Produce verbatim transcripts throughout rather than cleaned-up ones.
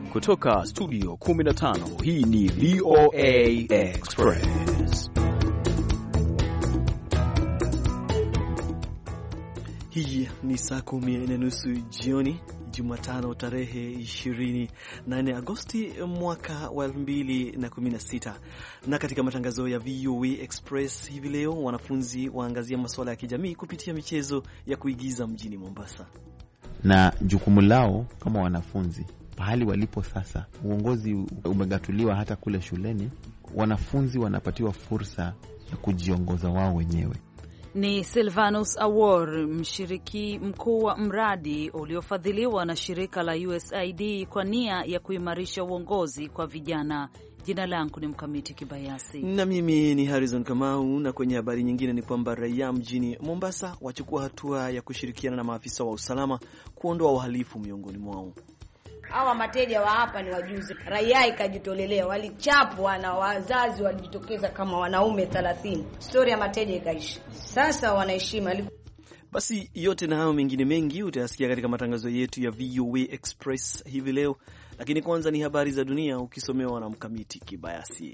Kutoka studio kumi na tano, hii ni V O A Express. Hii ni saa kumi na nusu jioni, Jumatano tarehe ishirini na nne Agosti mwaka wa elfu mbili na kumi na sita. Na katika matangazo ya V O A Express hivi leo, wanafunzi waangazia masuala ya kijamii kupitia michezo ya kuigiza mjini Mombasa. Na jukumu lao kama wanafunzi pahali walipo sasa, uongozi umegatuliwa hata kule shuleni, wanafunzi wanapatiwa fursa ya kujiongoza wao wenyewe. Ni Silvanus Awor, mshiriki mkuu wa mradi uliofadhiliwa na shirika la U S A I D kwa nia ya kuimarisha uongozi kwa vijana. Jina langu ni Mkamiti Kibayasi. Na mimi ni Harrison Kamau. Na kwenye habari nyingine ni kwamba raia mjini Mombasa wachukua hatua ya kushirikiana na maafisa wa usalama kuondoa uhalifu miongoni mwao. Hawa mateja wa hapa ni wajuzi. Raia ikajitolelea, walichapwa na wazazi walijitokeza kama wanaume thelathini. Story ya mateja ikaisha. Sasa wanaheshima. Basi yote na hayo mengine mengi utayasikia katika matangazo yetu ya V O A Express hivi leo, lakini kwanza ni habari za dunia ukisomewa na Mkamiti Kibayasi.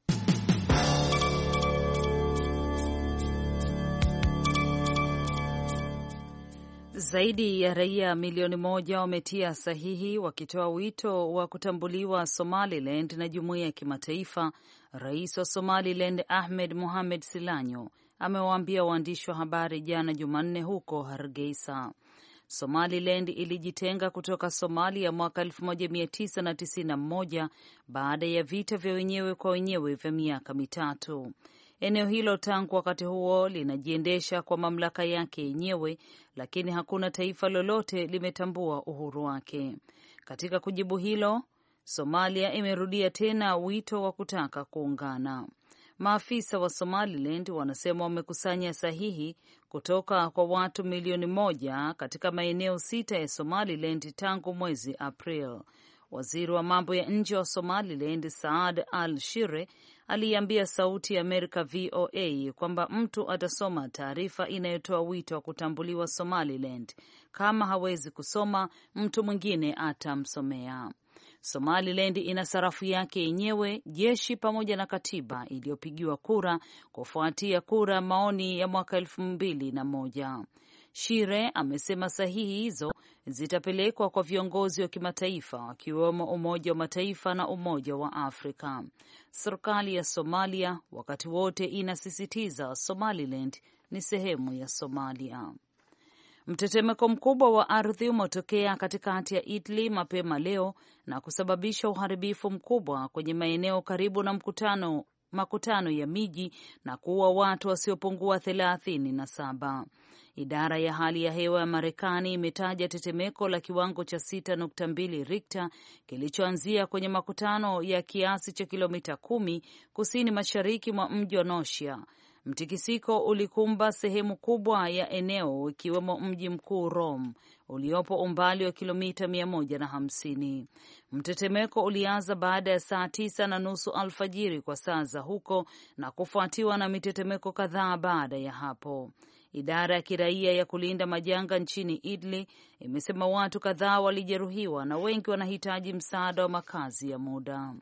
Zaidi ya raia milioni moja wametia sahihi wakitoa wito wa kutambuliwa Somaliland na jumuiya ya kimataifa. Rais wa Somaliland Ahmed Mohamed Silanyo amewaambia waandishi wa habari jana Jumanne huko Hargeisa. Somaliland ilijitenga kutoka Somalia mwaka elfu moja mia tisa tisini na moja baada ya vita vya wenyewe kwa wenyewe vya miaka mitatu. Eneo hilo tangu wakati huo linajiendesha kwa mamlaka yake yenyewe, lakini hakuna taifa lolote limetambua uhuru wake. Katika kujibu hilo, Somalia imerudia tena wito wa kutaka kuungana. Maafisa wa Somaliland wanasema wamekusanya sahihi kutoka kwa watu milioni moja katika maeneo sita ya Somaliland tangu mwezi April. Waziri wa mambo ya nje wa Somaliland Saad al-Shire aliambia Sauti ya Amerika V O A kwamba mtu atasoma taarifa inayotoa wito wa kutambuliwa Somaliland. Kama hawezi kusoma, mtu mwingine atamsomea. Somaliland ina sarafu yake yenyewe, jeshi pamoja na katiba iliyopigiwa kura kufuatia kura maoni ya mwaka elfu mbili na moja. Shire amesema sahihi hizo zitapelekwa kwa viongozi wa kimataifa wakiwemo Umoja wa Mataifa na Umoja wa Afrika. Serikali ya Somalia wakati wote inasisitiza Somaliland ni sehemu ya Somalia. Mtetemeko mkubwa wa ardhi umetokea katikati ya Italy mapema leo na kusababisha uharibifu mkubwa kwenye maeneo karibu na mkutano makutano ya miji na kuua watu wasiopungua thelathini na saba. Idara ya hali ya hewa ya Marekani imetaja tetemeko la kiwango cha sita nukta mbili Richter kilichoanzia kwenye makutano ya kiasi cha kilomita kumi kusini mashariki mwa mji wa Noshia. Mtikisiko ulikumba sehemu kubwa ya eneo ikiwemo mji mkuu Rome uliopo umbali wa kilomita mia moja na hamsini. Mtetemeko ulianza baada ya saa tisa na nusu alfajiri kwa saa za huko na kufuatiwa na mitetemeko kadhaa baada ya hapo. Idara ya kiraia ya kulinda majanga nchini Italy imesema watu kadhaa walijeruhiwa na wengi wanahitaji msaada wa makazi ya muda.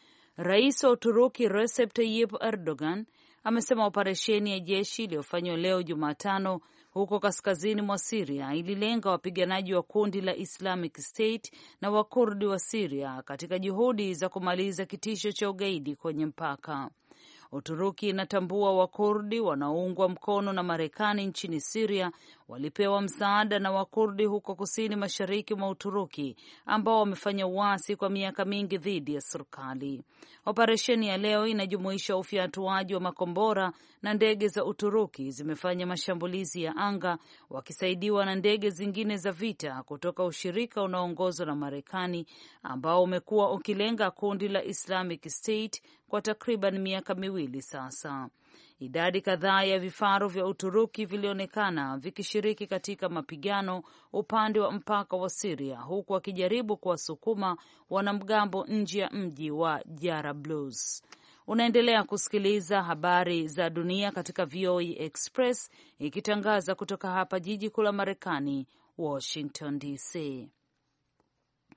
Rais wa Uturuki Recep Tayyip Erdogan amesema operesheni ya jeshi iliyofanywa leo Jumatano huko kaskazini mwa Syria ililenga wapiganaji wa kundi la Islamic State na Wakurdi wa Syria katika juhudi za kumaliza kitisho cha ugaidi kwenye mpaka. Uturuki inatambua Wakurdi wanaoungwa mkono na Marekani nchini Syria walipewa msaada na Wakurdi huko kusini mashariki mwa Uturuki ambao wamefanya uasi kwa miaka mingi dhidi ya serikali. Operesheni ya leo inajumuisha ufyatuaji wa makombora na ndege za Uturuki zimefanya mashambulizi ya anga wakisaidiwa na ndege zingine za vita kutoka ushirika unaoongozwa na Marekani ambao umekuwa ukilenga kundi la Islamic State kwa takriban miaka miwili sasa. Idadi kadhaa ya vifaru vya Uturuki vilionekana vikishiriki katika mapigano upande wa mpaka wa Syria huku wakijaribu kuwasukuma wanamgambo nje ya mji wa Jarablus. Unaendelea kusikiliza habari za dunia katika V O A Express ikitangaza kutoka hapa jiji kuu la Marekani, Washington D C.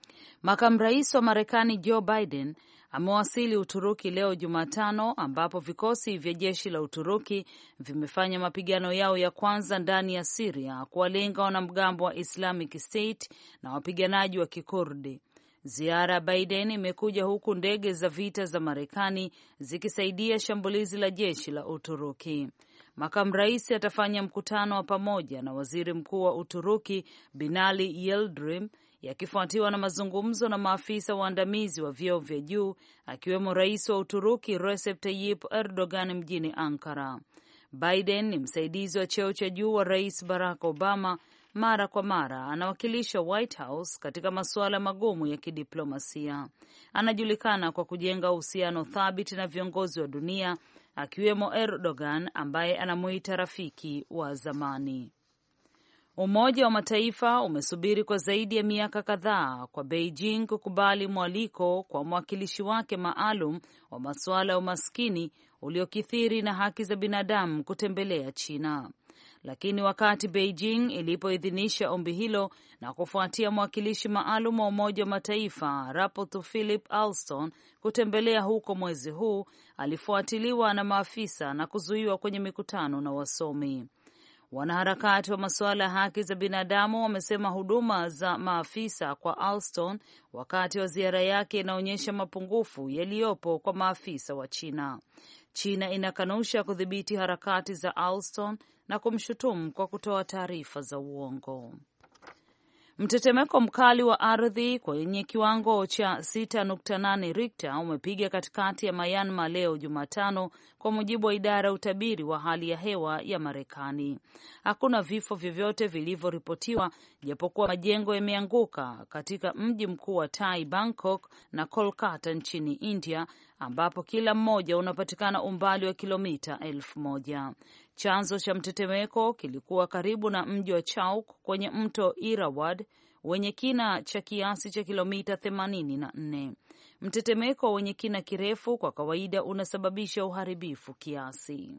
Makamu rais wa Marekani Joe Biden amewasili Uturuki leo Jumatano, ambapo vikosi vya jeshi la Uturuki vimefanya mapigano yao ya kwanza ndani ya Syria kuwalenga wanamgambo wa Islamic State na wapiganaji wa Kikurdi. Ziara ya Biden imekuja huku ndege za vita za Marekani zikisaidia shambulizi la jeshi la Uturuki. Makamu rais atafanya mkutano wa pamoja na waziri mkuu wa Uturuki Binali Yildirim, yakifuatiwa na mazungumzo na maafisa waandamizi wa vyeo vya juu akiwemo rais wa Uturuki Recep Tayyip Erdogan mjini Ankara. Biden ni msaidizi wa cheo cha juu wa Rais Barack Obama. Mara kwa mara anawakilisha White House katika masuala magumu ya kidiplomasia. Anajulikana kwa kujenga uhusiano thabiti na viongozi wa dunia akiwemo Erdogan ambaye anamuita rafiki wa zamani. Umoja wa Mataifa umesubiri kwa zaidi ya miaka kadhaa kwa Beijing kukubali mwaliko kwa mwakilishi wake maalum wa masuala ya umaskini uliokithiri na haki za binadamu kutembelea China. Lakini wakati Beijing ilipoidhinisha ombi hilo na kufuatia mwakilishi maalum wa Umoja wa Mataifa Rapporteur Philip Alston kutembelea huko mwezi huu, alifuatiliwa na maafisa na kuzuiwa kwenye mikutano na wasomi. Wanaharakati wa masuala ya haki za binadamu wamesema huduma za maafisa kwa Alston wakati wa ziara yake inaonyesha mapungufu yaliyopo kwa maafisa wa China. China inakanusha kudhibiti harakati za Alston na kumshutumu kwa kutoa taarifa za uongo. Mtetemeko mkali wa ardhi kwenye kiwango cha sita nukta nane Richter umepiga katikati ya Myanmar leo Jumatano, kwa mujibu wa idara ya utabiri wa hali ya hewa ya Marekani. Hakuna vifo vyovyote vilivyoripotiwa, japokuwa majengo yameanguka katika mji mkuu wa Thai, Bangkok, na Kolkata nchini India, ambapo kila mmoja unapatikana umbali wa kilomita elfu moja. Chanzo cha mtetemeko kilikuwa karibu na mji wa Chauk kwenye mto Irrawaddy wenye kina cha kiasi cha kilomita themanini na nne. Mtetemeko wenye kina kirefu kwa kawaida unasababisha uharibifu kiasi.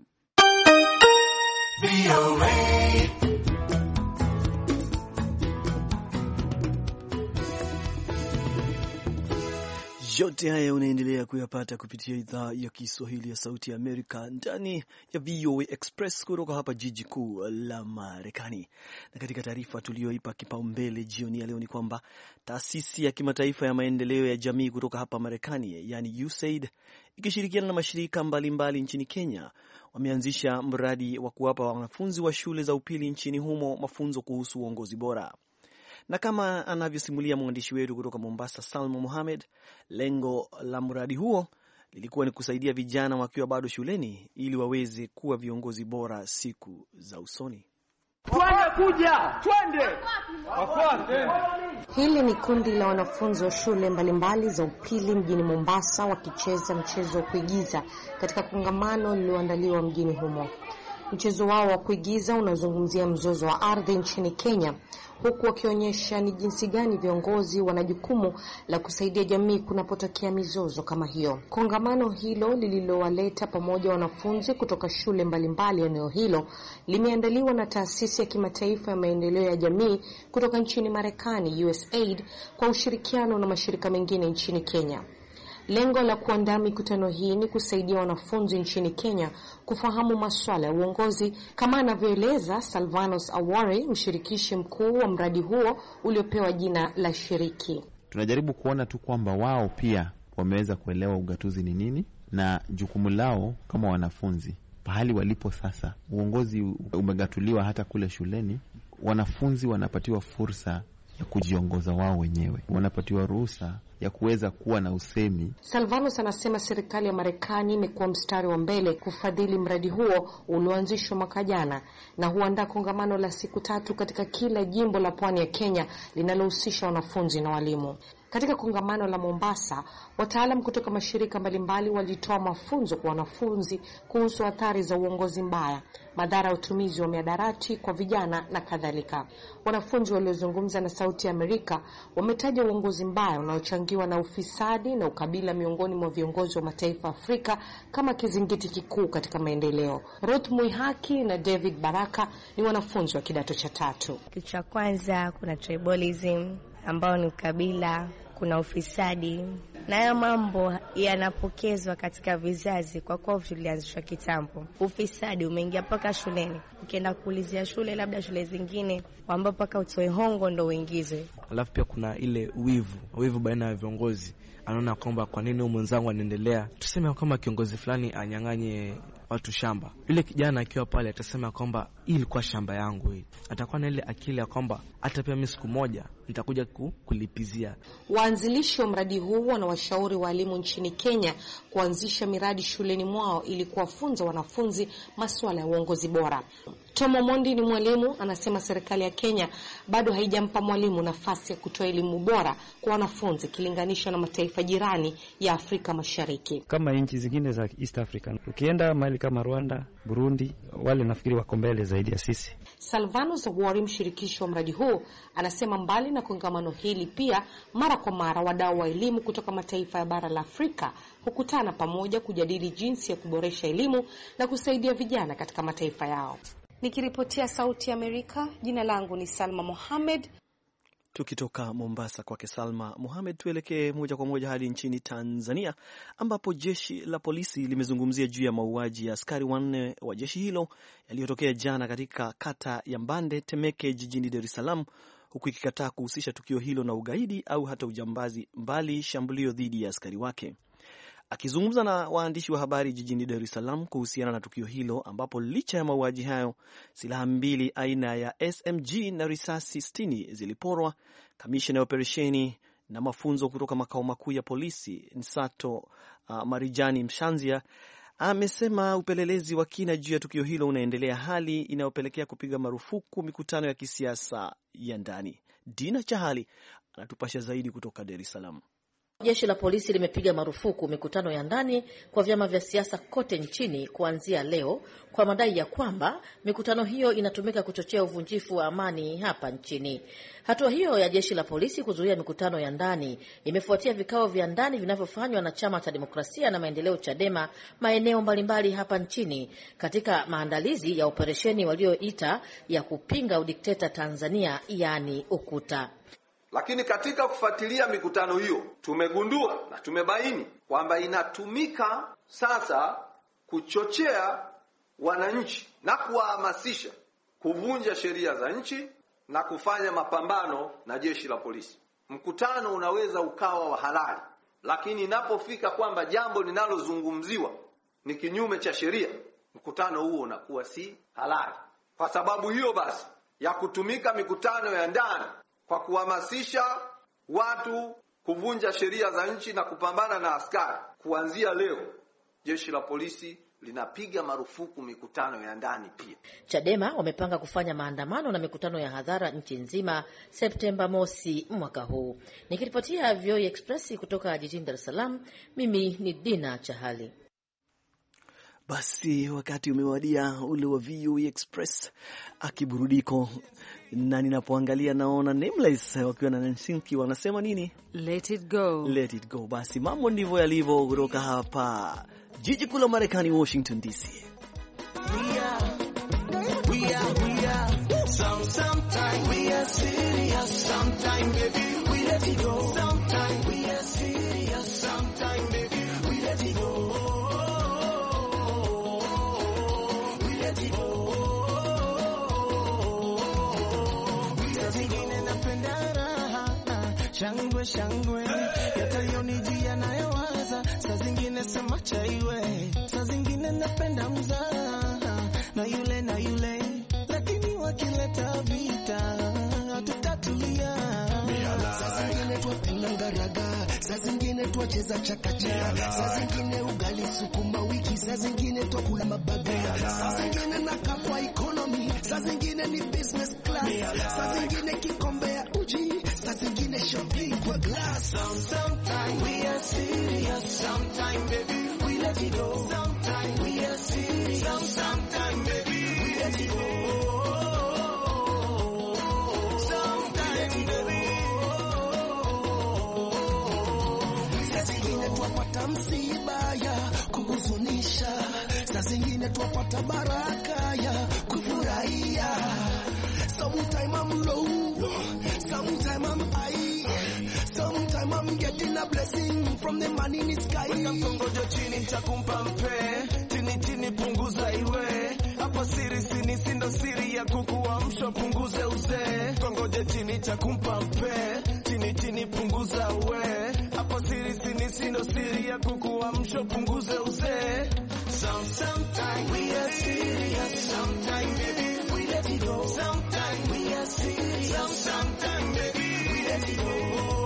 Yote haya unaendelea kuyapata kupitia idhaa ya Kiswahili ya Sauti ya Amerika ndani ya V O A Express kutoka hapa jiji kuu la Marekani. Na katika taarifa tuliyoipa kipaumbele jioni ya leo ni kwamba taasisi ya kimataifa ya maendeleo ya jamii kutoka hapa Marekani, yani U S A I D, ikishirikiana na mashirika mbalimbali mbali nchini Kenya, wameanzisha mradi wa kuwapa wanafunzi wa shule za upili nchini humo mafunzo kuhusu uongozi bora. Na kama anavyosimulia mwandishi wetu kutoka Mombasa, Salma Mohamed, lengo la mradi huo lilikuwa ni kusaidia vijana wakiwa bado shuleni ili waweze kuwa viongozi bora siku za usoni. Twende kuja, twende. Hili ni kundi la wanafunzi wa shule mbalimbali za upili mjini Mombasa wakicheza mchezo wa kuigiza katika kongamano lililoandaliwa mjini humo. Mchezo wao wa kuigiza unazungumzia mzozo wa ardhi nchini Kenya, huku wakionyesha ni jinsi gani viongozi wana jukumu la kusaidia jamii kunapotokea mizozo kama hiyo. Kongamano hilo lililowaleta pamoja wanafunzi kutoka shule mbalimbali eneo hilo limeandaliwa na taasisi ya kimataifa ya maendeleo ya jamii kutoka nchini Marekani, U S A I D, kwa ushirikiano na mashirika mengine nchini Kenya. Lengo la kuandaa mikutano hii ni kusaidia wanafunzi nchini Kenya kufahamu masuala ya uongozi, kama anavyoeleza Salvanos Aware, mshirikishi mkuu wa mradi huo uliopewa jina la Shiriki. Tunajaribu kuona tu kwamba wao pia wameweza kuelewa ugatuzi ni nini na jukumu lao kama wanafunzi. Pahali walipo sasa, uongozi umegatuliwa hata kule shuleni. Wanafunzi wanapatiwa fursa ya kujiongoza wao wenyewe, wanapatiwa ruhusa ya kuweza kuwa na usemi. Salvanos anasema serikali ya Marekani imekuwa mstari wa mbele kufadhili mradi huo ulioanzishwa mwaka jana, na huandaa kongamano la siku tatu katika kila jimbo la pwani ya Kenya linalohusisha wanafunzi na walimu. Katika kongamano la Mombasa, wataalamu kutoka mashirika mbalimbali walitoa mafunzo kwa wanafunzi kuhusu athari za uongozi mbaya, madhara ya utumizi wa mihadarati kwa vijana na kadhalika. Wanafunzi waliozungumza na Sauti ya Amerika wametaja uongozi mbaya unaochangiwa na ufisadi na ukabila miongoni mwa viongozi wa mataifa Afrika kama kizingiti kikuu katika maendeleo. Ruth Muihaki na David Baraka ni wanafunzi wa kidato cha tatu. Kitu cha kwanza kuna tribalism ambao ni ukabila. kuna ufisadi, na haya mambo yanapokezwa katika vizazi, kwa kuwa tulianzishwa kitambo. Ufisadi umeingia mpaka shuleni, ukienda kuulizia shule, labda shule zingine ambao mpaka utoe hongo ndo uingizwe. Alafu pia kuna ile wivu, wivu baina ya viongozi. Anaona kwamba kwa nini mwenzangu anaendelea, tuseme kama kiongozi fulani anyang'anye watu shamba, yule kijana akiwa pale atasema kwamba hii ilikuwa shamba yangu hii. Atakuwa na ile akili ya kwamba hata pia mimi siku moja nitakuja kulipizia. Waanzilishi wa mradi huu wanawashauri walimu nchini Kenya kuanzisha miradi shuleni mwao ili kuwafunza wanafunzi masuala ya uongozi bora. Tomo Mondi ni mwalimu, anasema serikali ya Kenya bado haijampa mwalimu nafasi ya kutoa elimu bora kwa wanafunzi kilinganishwa na mataifa jirani ya Afrika Mashariki. Kama nchi zingine za East Africa, ukienda mahali kama Rwanda, Burundi, wale nafikiri wako mbele zaidi ya sisi. Salvano Zawari, mshirikishi wa mradi huu, anasema mbali na kongamano hili, pia mara kwa mara wadau wa elimu kutoka mataifa ya bara la Afrika hukutana pamoja kujadili jinsi ya kuboresha elimu na kusaidia vijana katika mataifa yao. Nikiripotia Sauti ya Amerika, jina langu ni Salma Mohamed. Tukitoka Mombasa kwake Salma Mohamed, tuelekee moja kwa moja hadi nchini Tanzania, ambapo jeshi la polisi limezungumzia juu ya mauaji ya askari wanne wa jeshi hilo yaliyotokea jana katika kata ya Mbande, Temeke, jijini Dar es Salaam, huku ikikataa kuhusisha tukio hilo na ugaidi au hata ujambazi, mbali shambulio dhidi ya askari wake. Akizungumza na waandishi wa habari jijini Dar es Salaam kuhusiana na tukio hilo, ambapo licha ya mauaji hayo silaha mbili aina ya S M G na risasi sitini ziliporwa, kamishna ya operesheni na mafunzo kutoka makao makuu ya polisi Nsato uh, Marijani Mshanzia amesema upelelezi wa kina juu ya tukio hilo unaendelea, hali inayopelekea kupiga marufuku mikutano ya kisiasa ya ndani. Dina Chahali anatupasha zaidi kutoka Dar es Salaam. Jeshi la polisi limepiga marufuku mikutano ya ndani kwa vyama vya siasa kote nchini kuanzia leo kwa madai ya kwamba mikutano hiyo inatumika kuchochea uvunjifu wa amani hapa nchini. Hatua hiyo ya jeshi la polisi kuzuia mikutano ya ndani imefuatia vikao vya ndani vinavyofanywa na Chama cha Demokrasia na Maendeleo Chadema maeneo mbalimbali hapa nchini katika maandalizi ya operesheni walioita ya kupinga udikteta Tanzania, yani UKUTA. Lakini katika kufuatilia mikutano hiyo tumegundua na tumebaini kwamba inatumika sasa kuchochea wananchi na kuwahamasisha kuvunja sheria za nchi na kufanya mapambano na jeshi la polisi. Mkutano unaweza ukawa wa halali, lakini inapofika kwamba jambo linalozungumziwa ni kinyume cha sheria, mkutano huo unakuwa si halali. Kwa sababu hiyo basi ya kutumika mikutano ya ndani kwa kuhamasisha watu kuvunja sheria za nchi na kupambana na askari, kuanzia leo jeshi la polisi linapiga marufuku mikutano ya ndani pia. Chadema wamepanga kufanya maandamano na mikutano ya hadhara nchi nzima Septemba mosi mwaka huu. Nikiripotia V O A Express kutoka jijini Dar es Salaam, mimi ni Dina Chahali. Basi wakati umewadia ule wa V O A Express akiburudiko, na ninapoangalia naona Nameless wakiwa na Nansinki wanasema nini? Let it go. Let it go. Basi mambo ndivyo yalivyo kutoka hapa jiji kuu la Marekani, Washington D C. We are, we are, we are. Some, sometimes we are serious, sometimes baby we let it go. Sometimes we are serious, sometimes baby we let it go. Shangwe shangwe yatalionijia nayowaza, saa zingine sema chaiwe, saa zingine napenda mzaha na yule na yule, lakini wakileta vita hatutatulia. Saa zingine twapenda ngaraga, saa zingine twacheza chakacha, saa zingine ugali sukuma wiki, saa zingine twakula mabaga, saa zingine nakaa kwa economy, saa zingine ni business class, saa zingine kikombe ya uji, saa zingine shopping kwa glass. Sometimes we are serious, sometimes baby we let it go. Sometimes we are serious, sometimes baby we let it go. Sometimes baby, saa zingine twapata msiba ya kuhuzunisha, saa zingine twapata baraka ya kufurahia. Sometimes I'm low, sometimes I'm high, sometimes I'm manini sky. Weka mkongojo chini nitakumpa mpe, chini chini punguza iwe. Hapa siri sini sindo siri ya kukuamsha punguze uzee. Mkongojo chini nitakumpa mpe, chini chini punguza uwe. Hapa siri sini sindo siri ya kukuamsha punguze uzee. Some sometimes we are serious, sometimes baby we let it go. Sometimes we are serious, sometimes baby we let it go.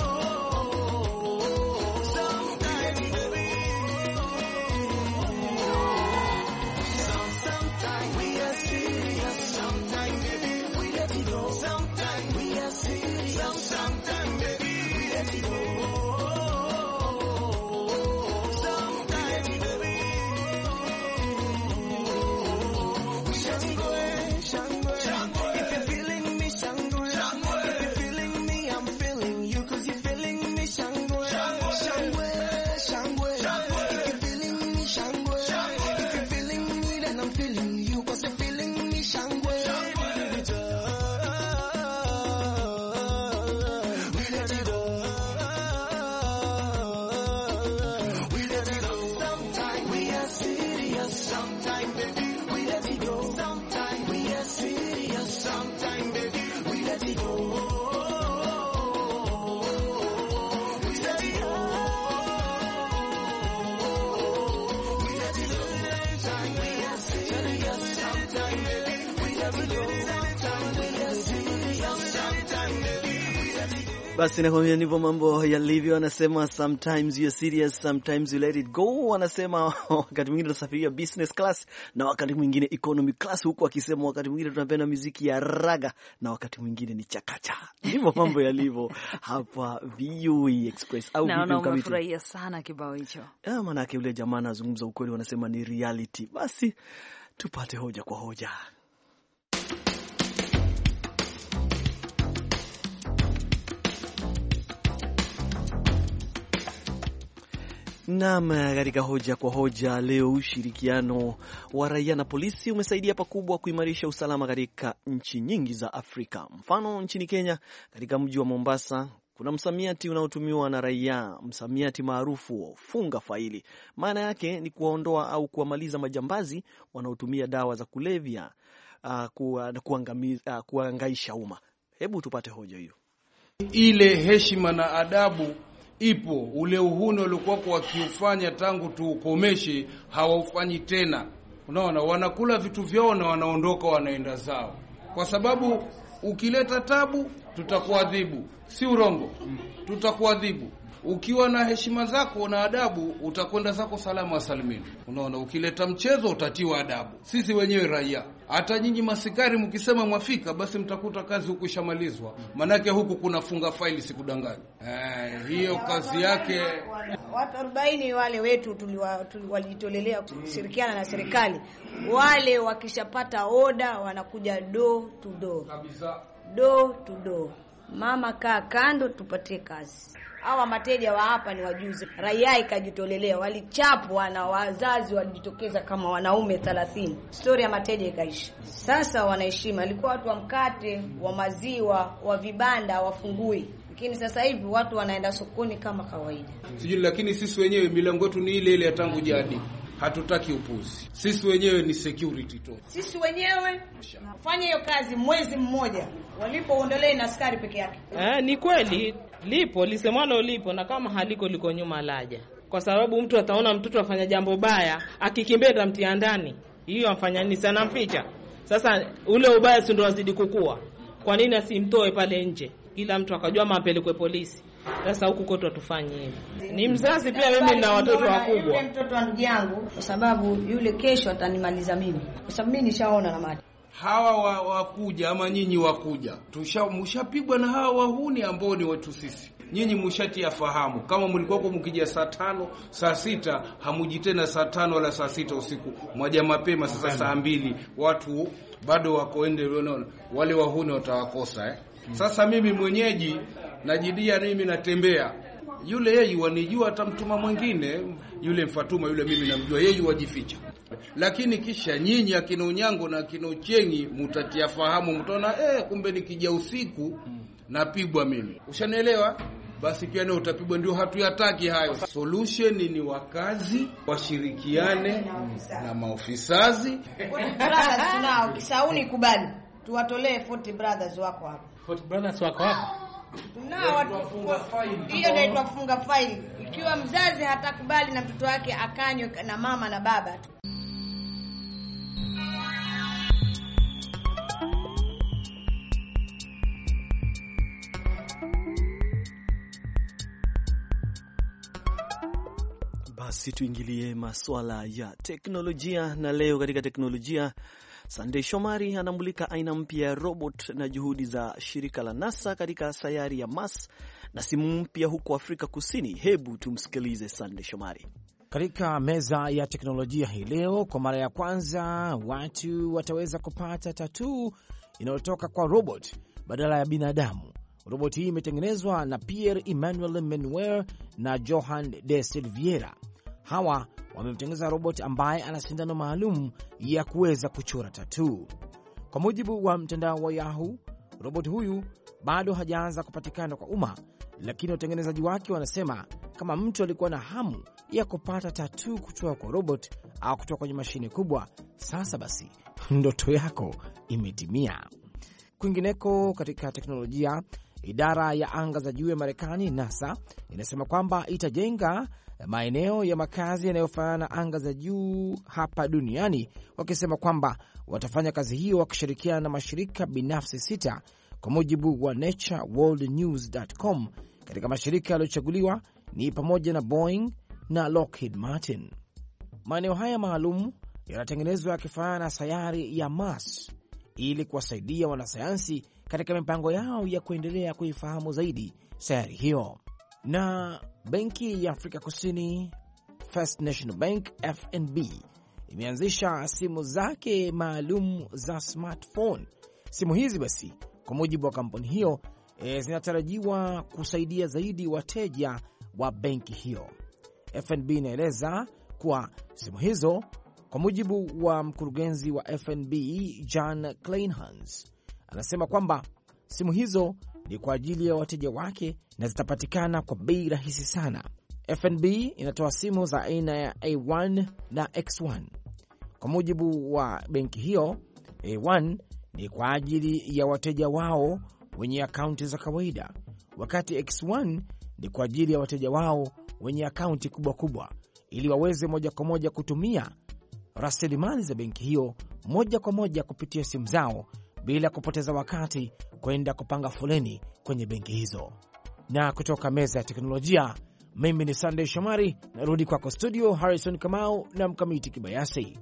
Basi nakwambia ndivyo mambo yalivyo. Anasema sometimes you're serious, sometimes you let it go. Anasema wakati mwingine tunasafiria business class na wakati mwingine economy class, huku akisema wakati mwingine tunapenda muziki ya raga na wakati mwingine ni chakacha. Ndivyo mambo yalivyo hapa V O A Express. Au vipi mkamiti? Na unafurahia sana kibao hicho. Ah, maana yake yule jamaa anazungumza ukweli, wanasema ni reality. Basi tupate hoja kwa hoja. Naam, katika hoja kwa hoja leo, ushirikiano wa raia na polisi umesaidia pakubwa kuimarisha usalama katika nchi nyingi za Afrika. Mfano, nchini Kenya, katika mji wa Mombasa, kuna msamiati unaotumiwa na raia, msamiati maarufu funga faili. Maana yake ni kuwaondoa au kuwamaliza majambazi wanaotumia dawa za kulevya uh, kuangamiza uh, kuangaisha umma. Hebu tupate hoja hiyo. Ile heshima na adabu ipo, ule uhuni waliokuwa wakiufanya tangu tuukomeshe hawaufanyi tena. Unaona, wanakula vitu vyao na wanaondoka wanaenda zao. Kwa sababu ukileta tabu tutakuadhibu, si urongo, tutakuadhibu. Ukiwa na heshima zako na adabu utakwenda zako salama salimini. Unaona, ukileta mchezo utatiwa adabu. Sisi wenyewe raia, hata nyinyi masikari mkisema mwafika, basi mtakuta kazi huku ishamalizwa. Manake huku kuna funga faili, sikudanganya. Eh, hiyo kazi yake. Watu arobaini wale wetu walijitolelea kushirikiana na serikali. Wale wakishapata oda wanakuja do to do. Kabisa. Do to do. Mama kaa kando tupatie kazi. Hawa mateja wa hapa ni wajuzi. Raia ikajitolelea, walichapwa na wazazi walijitokeza kama wanaume thelathini. Story ya mateja ikaisha. Sasa wanaheshima. Alikuwa watu wa mkate, wa maziwa, wa vibanda wafungui. Lakini sasa hivi watu wanaenda sokoni kama kawaida. Sijui, lakini sisi wenyewe milango yetu ni ile ile ya tangu jadi. Hatutaki upuzi. Sisi wenyewe ni security tu. Sisi wenyewe fanya hiyo kazi mwezi mmoja. Walipoondolewa na askari peke yake. Eh, ni kweli lipo lisemalo lipo, na kama haliko liko nyuma laja. Kwa sababu mtu ataona mtoto afanya jambo baya, akikimbia mtia ndani. Hiyo amfanya nini sana mficha. Sasa ule ubaya si ndio wazidi kukua. Kwa nini asimtoe pale nje? Kila mtu akajua mapelekwe polisi. Sasa huku kwetu atufanye hivi. Ni mzazi pia, mimi na watoto wakubwa. Yule mtoto wa ndugu yangu, kwa sababu yule kesho atanimaliza mimi. Kwa sababu mimi nishaona na macho. Hawa wakuja ama nyinyi wakuja, tushamshapigwa na hawa wahuni ambao ni wetu sisi. Nyinyi mshatia fahamu, kama mlikuwa kwa mkija saa tano, saa sita, hamuji tena saa tano wala saa sita usiku. Mwaja mapema sasa saa mbili, watu bado wakoende, unaona wale wahuni watawakosa eh. Sasa mimi mwenyeji najidia, mimi natembea. Yule yeye wanijua, atamtuma mwingine. Yule Mfatuma yule mimi namjua, yeye wajificha. Lakini kisha nyinyi akina Unyango na akina Uchengi mtatia fahamu, mtaona eh kumbe nikija usiku napigwa mimi. Ushanielewa? basi pia na utapigwa. Ndio hatuyataki hayo. Solution ni wakazi washirikiane na maofisazi. Brothers tunao Kisauni kubali. Tuwatolee forty brothers wako hapa. forty brothers wako hapa. Tunao watu wafunga faili. Hiyo ndio tuwafunga faili. Ikiwa mzazi hatakubali na mtoto wake akanywe na mama na baba. Basi tuingilie masuala ya teknolojia, na leo katika teknolojia Sunday Shomari anamulika aina mpya ya robot na juhudi za shirika la NASA katika sayari ya Mars na simu mpya huko Afrika Kusini. Hebu tumsikilize Sunday Shomari. Katika meza ya teknolojia hii leo, kwa mara ya kwanza watu wataweza kupata tattoo inayotoka kwa robot badala ya binadamu. Robot hii imetengenezwa na Pierre Emmanuel Menuer na Johan de Silveira. Hawa wamemtengeneza robot ambaye ana sindano maalum ya kuweza kuchora tattoo. Kwa mujibu wa mtandao wa Yahoo, robot huyu bado hajaanza kupatikana kwa umma, lakini watengenezaji wake wanasema kama mtu alikuwa na hamu ya kupata tattoo kutoka kwa robot au kutoka kwenye mashine kubwa, sasa basi ndoto yako imetimia. Kwingineko katika teknolojia, idara ya anga za juu ya Marekani NASA inasema kwamba itajenga maeneo ya makazi yanayofanana na anga za juu hapa duniani, wakisema kwamba watafanya kazi hiyo wakishirikiana na mashirika binafsi sita, kwa mujibu wa nature world news dot com. Katika mashirika yaliyochaguliwa ni pamoja na Boeing na Lockheed Martin. Maeneo haya maalum yanatengenezwa yakifanana na sayari ya Mars ili kuwasaidia wanasayansi katika mipango yao ya kuendelea kuifahamu zaidi sayari hiyo. Na benki ya Afrika Kusini First National Bank F N B imeanzisha simu zake maalum za smartphone. Simu hizi basi, kwa mujibu wa kampuni hiyo, e, zinatarajiwa kusaidia zaidi wateja wa benki hiyo. F N B inaeleza kuwa simu hizo, kwa mujibu wa mkurugenzi wa F N B John Kleinhans, anasema kwamba simu hizo ni kwa ajili ya wateja wake na zitapatikana kwa bei rahisi sana. F N B inatoa simu za aina ya A one na X one. Kwa mujibu wa benki hiyo, A one ni kwa ajili ya wateja wao wenye akaunti za kawaida, wakati X one ni kwa ajili ya wateja wao wenye akaunti kubwa kubwa, ili waweze moja kwa moja kutumia rasilimali za benki hiyo moja kwa moja kupitia simu zao bila kupoteza wakati kwenda kupanga foleni kwenye benki hizo. Na kutoka meza ya teknolojia, mimi ni Sunday Shomari, narudi kwako studio Harrison Kamau na Mkamiti Kibayasi.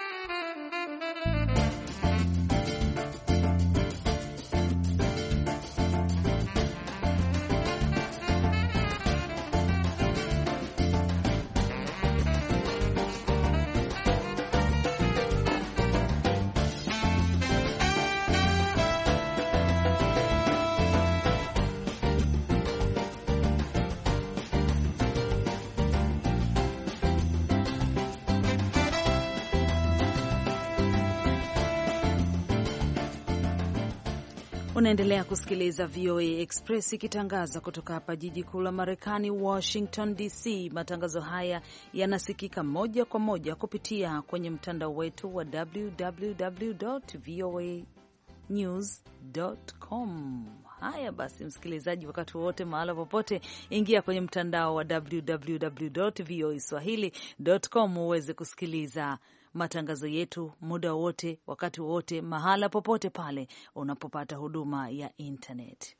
Unaendelea kusikiliza V O A Express ikitangaza kutoka hapa jiji kuu la Marekani, Washington D C. Matangazo haya yanasikika moja kwa moja kupitia kwenye mtandao wetu wa w w w dot v o a news dot com. Haya basi, msikilizaji, wakati wote mahala popote, ingia kwenye mtandao wa w w w dot v o a swahili dot com uweze kusikiliza matangazo yetu muda wote, wakati wote, mahala popote pale unapopata huduma ya internet.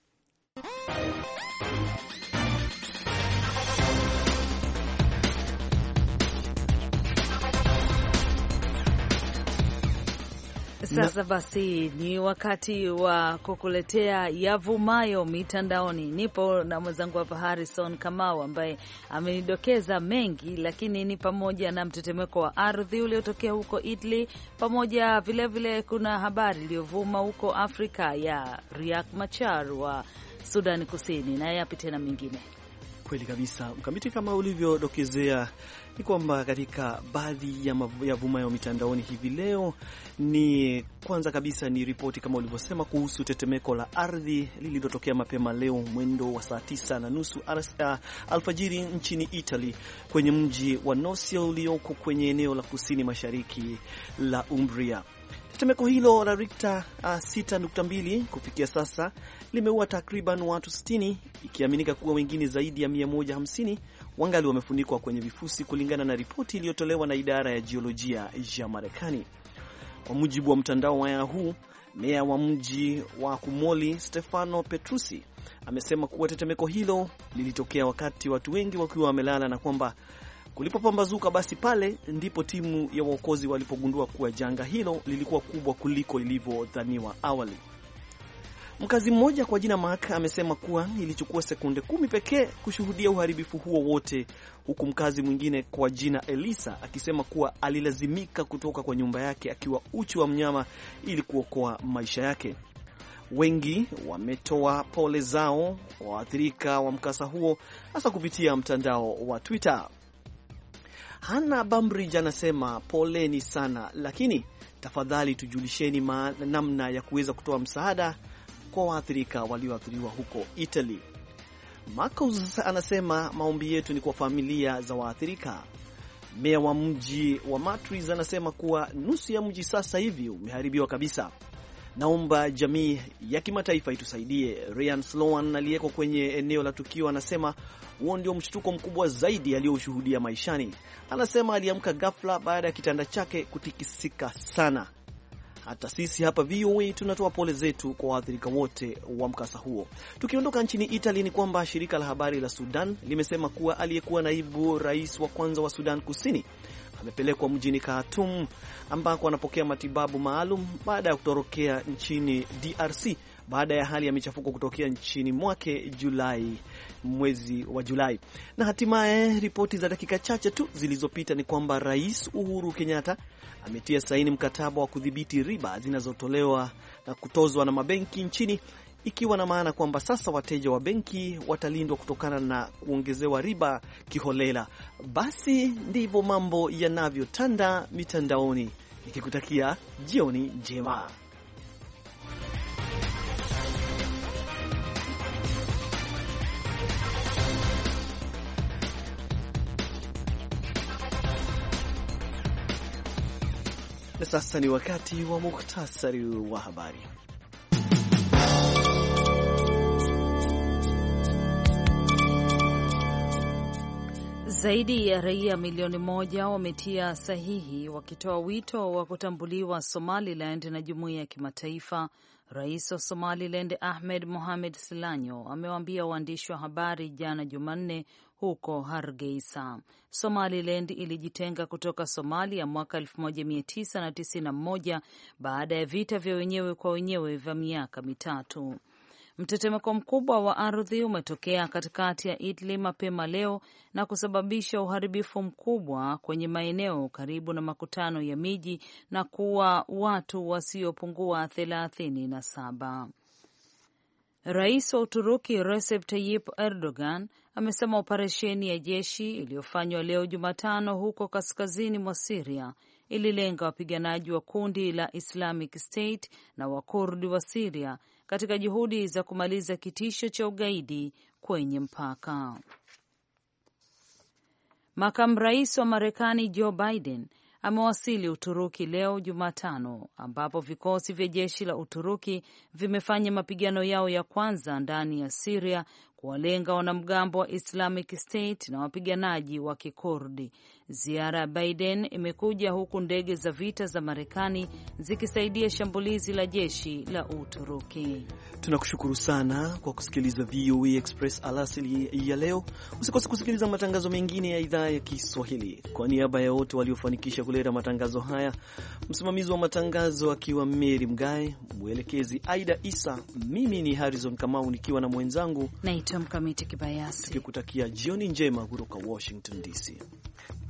Sasa basi ni wakati wa kukuletea yavumayo mitandaoni. Nipo na mwenzangu hapa Harrison Kamau ambaye amenidokeza mengi, lakini ni pamoja na mtetemeko wa ardhi uliotokea huko Italy, pamoja vile vile kuna habari iliyovuma huko Afrika ya Riek Machar wa Sudan Kusini na yapi tena mengine. Kweli kabisa, Mkamiti, kama ulivyodokezea ni kwamba katika baadhi ya yavumayo mitandaoni hivi leo ni kwanza kabisa ni ripoti kama ulivyosema kuhusu tetemeko la ardhi lililotokea mapema leo mwendo wa saa tisa na nusu alfajiri nchini Italy kwenye mji wa Norcia ulioko kwenye eneo la kusini mashariki la Umbria. Tetemeko hilo la Richter uh, sita nukta mbili kufikia sasa limeua takriban watu sitini, ikiaminika kuwa wengine zaidi ya mia moja hamsini wangali wamefunikwa kwenye vifusi, kulingana na ripoti iliyotolewa na idara ya jiolojia ya Marekani. Kwa mujibu wa mtandao wa Yahoo, meya wa mji wa Kumoli Stefano Petrucci amesema kuwa tetemeko hilo lilitokea wakati watu wengi wakiwa wamelala na kwamba kulipopambazuka basi pale ndipo timu ya waokozi walipogundua kuwa janga hilo lilikuwa kubwa kuliko ilivyodhaniwa awali. Mkazi mmoja kwa jina Mark amesema kuwa ilichukua sekunde kumi pekee kushuhudia uharibifu huo wote, huku mkazi mwingine kwa jina Elisa akisema kuwa alilazimika kutoka kwa nyumba yake akiwa uchi wa mnyama ili kuokoa maisha yake. Wengi wametoa pole zao kwa waathirika wa mkasa huo, hasa kupitia mtandao wa Twitter. Hannah Bambridge anasema poleni sana, lakini tafadhali tujulisheni namna ya kuweza kutoa msaada kwa waathirika walioathiriwa huko Italy. Marcus anasema maombi yetu ni kwa familia za waathirika. Meya wa mji wa Matriz anasema kuwa nusu ya mji sasa hivi umeharibiwa kabisa. Naomba jamii ya kimataifa itusaidie. Ryan Sloan aliyeko kwenye eneo la tukio anasema huo ndio mshtuko mkubwa zaidi aliyoshuhudia maishani. Anasema aliamka ghafla baada ya kitanda chake kutikisika sana. Hata sisi hapa V O A tunatoa pole zetu kwa waathirika wote wa mkasa huo. Tukiondoka nchini Italy ni kwamba shirika la habari la Sudan limesema kuwa aliyekuwa naibu rais wa kwanza wa Sudan Kusini amepelekwa mjini Khartoum ambako anapokea matibabu maalum baada ya kutorokea nchini D R C baada ya hali ya michafuko kutokea nchini mwake Julai, mwezi wa Julai. Na hatimaye ripoti za dakika chache tu zilizopita ni kwamba Rais Uhuru Kenyatta ametia saini mkataba wa kudhibiti riba zinazotolewa na kutozwa na mabenki nchini, ikiwa na maana kwamba sasa wateja wa benki watalindwa kutokana na kuongezewa riba kiholela. Basi ndivyo mambo yanavyotanda mitandaoni, nikikutakia jioni njema. Na sasa ni wakati wa muhtasari wa habari. Zaidi ya raia milioni moja wametia sahihi wakitoa wito wa kutambuliwa Somaliland na jumuiya ya kimataifa. Rais wa Somaliland Ahmed Mohamed Silanyo amewaambia waandishi wa habari jana Jumanne huko Hargeisa. Somaliland ilijitenga kutoka Somalia mwaka elfu moja mia tisa tisini na moja baada ya vita vya wenyewe kwa wenyewe vya miaka mitatu. Mtetemeko mkubwa wa ardhi umetokea katikati ya Italy mapema leo na kusababisha uharibifu mkubwa kwenye maeneo karibu na makutano ya miji na kuua watu wasiopungua thelathini na saba. Rais wa Uturuki Recep Tayyip Erdogan amesema operesheni ya jeshi iliyofanywa leo Jumatano huko kaskazini mwa Syria ililenga wapiganaji wa kundi la Islamic State na Wakurdi wa Syria katika juhudi za kumaliza kitisho cha ugaidi kwenye mpaka. Makamu rais wa Marekani Joe Biden amewasili Uturuki leo Jumatano, ambapo vikosi vya jeshi la Uturuki vimefanya mapigano yao ya kwanza ndani ya Syria kuwalenga wanamgambo wa Islamic State na wapiganaji wa Kikurdi. Ziara ya Biden imekuja huku ndege za vita za Marekani zikisaidia shambulizi la jeshi la Uturuki. Tunakushukuru sana kwa kusikiliza V O A Express alasili ya leo. Usikose kusikiliza matangazo mengine ya idhaa ya Kiswahili. Kwa niaba ya wote waliofanikisha kuleta matangazo haya, msimamizi wa matangazo akiwa Mary Mgae, mwelekezi Aida Isa, mimi ni Harrison Kamau nikiwa na mwenzangu naitwa Mkamiti Kibayasi, tukikutakia jioni njema kutoka Washington D C.